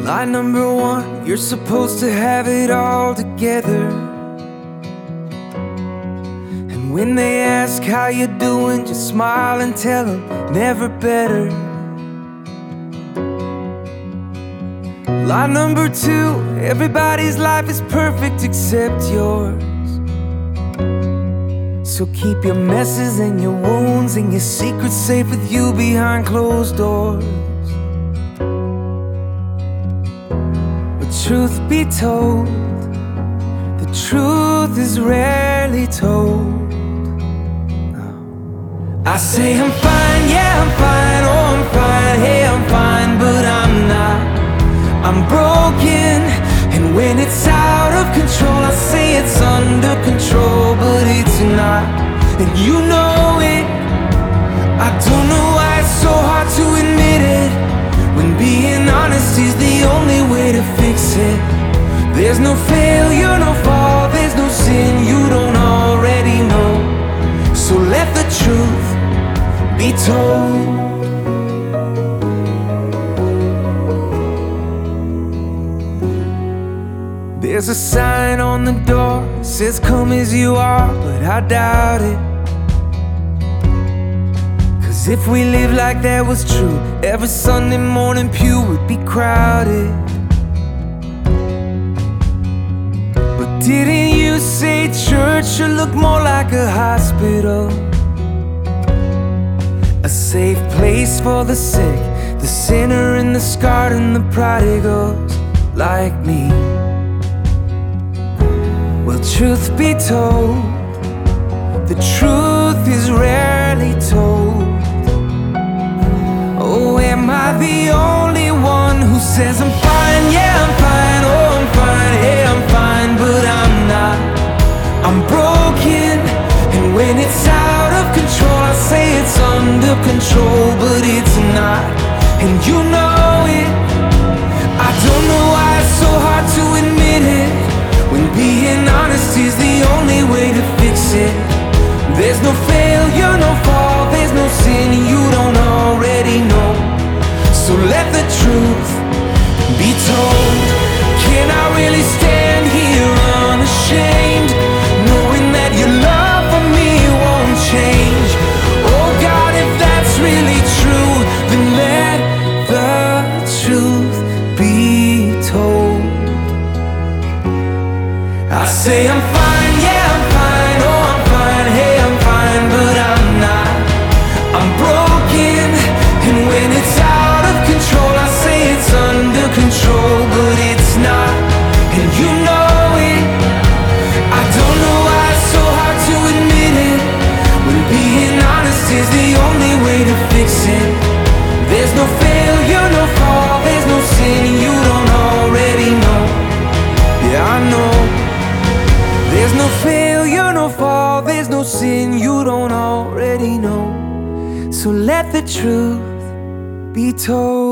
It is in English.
Lie number one, you're supposed to have it all together. And when they ask how you're doing, just smile and tell them never better. Lie number two, everybody's life is perfect except yours. So keep your messes and your wounds and your secrets safe with you behind closed doors. But truth be told, the truth is rarely told. I say I'm fine, yeah I'm fine, oh I'm fine, hey I'm fine, but I'm not. I'm broken, and when it's out of control I say it's under control, but it's not, and you know it. I don't know why it's so hard to admit it, when being honest is the only way to fix it. There's no failure, no fall, there's no sin you don't already know. So let the truth be told. There's a sign on the door, says come as you are, but I doubt it. Cause if we lived like that was true, every Sunday morning pew would be crowded. But didn't you say church should look more like a hospital? A safe place for the sick, the sinner and the scarred and the prodigals like me. Well, truth be told, the truth is rarely told. Oh, am I the only one who says I'm fine, yeah I'm fine, oh I'm fine, hey I'm fine, but I'm not. I'm broken, and when it's out of control I say it's under control, but it's not, and you know it. I don't know why it's so hard to admit it, when being honest is the only way to fix it. There's no failure, no fall, there's no sin you don't already know. So let the truth be told. Can I really stand here unashamed, knowing that your love for me won't change? Oh God, if that's really true, then let the truth be told. I say I'm fine, yeah I'm fine, oh I'm fine, hey I'm fine, but I'm not. I'm broken, and when it's out of control I say it's under control, but it's not, and you know it. I don't know why it's so hard to admit it, when being honest is the only way to fix it. There's no failure, no fall, there's no sin you don't already know. Yeah I know. There's no failure, no fall, there's no sin you don't already know. So let the truth be told.